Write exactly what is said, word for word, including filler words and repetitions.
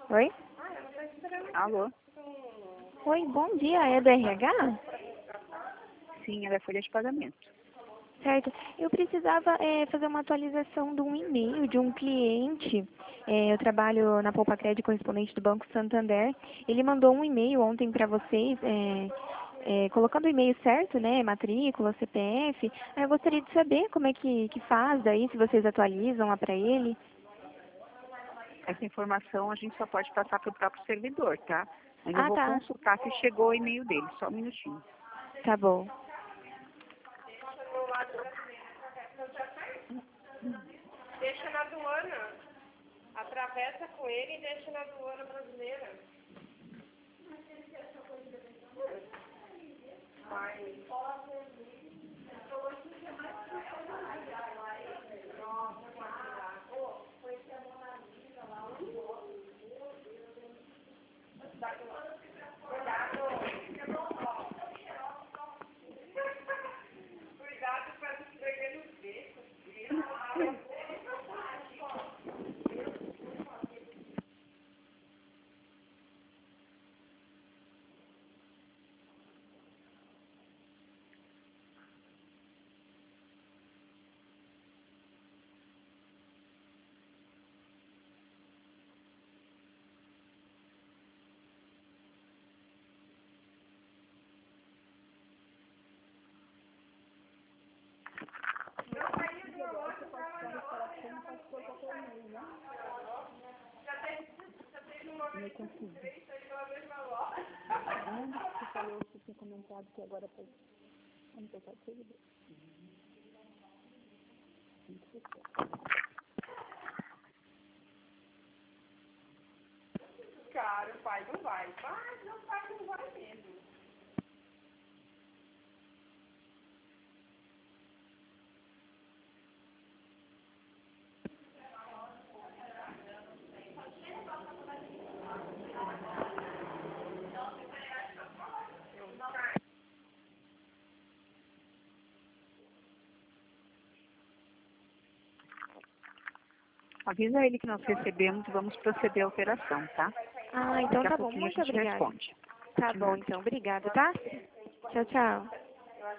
Oi? Alô? Oi, bom dia. É do R H? Sim, ela é folha de pagamento. Certo. Eu precisava é, fazer uma atualização de um e-mail de um cliente. É, eu trabalho na Poupa Crédito correspondente do Banco Santander. Ele mandou um e-mail ontem para vocês, é, é, colocando o e-mail certo, né? Matrícula, C P F. Aí eu gostaria de saber como é que, que faz daí, se vocês atualizam lá para ele. Essa informação a gente só pode passar para o próprio servidor, tá? Mas eu Ah, vou tá. consultar se chegou o e-mail dele. Só um minutinho. Tá bom. Deixa na aduana. Atravessa com ele e deixa na aduana brasileira. Cuidado para não esfregar nos becos. Não consigo. Onde você falou que tinha comentado que agora foi... Vamos tocar o servidor. Cara, o pai não vai. Mas não, o pai não vai mesmo. Avisa ele que nós recebemos e vamos proceder à operação, tá? Ah, então Daqui a tá bom. pouquinho a Muito gente obrigada. responde. Tá De bom, nada. então. Obrigada, tá? Tchau, tchau.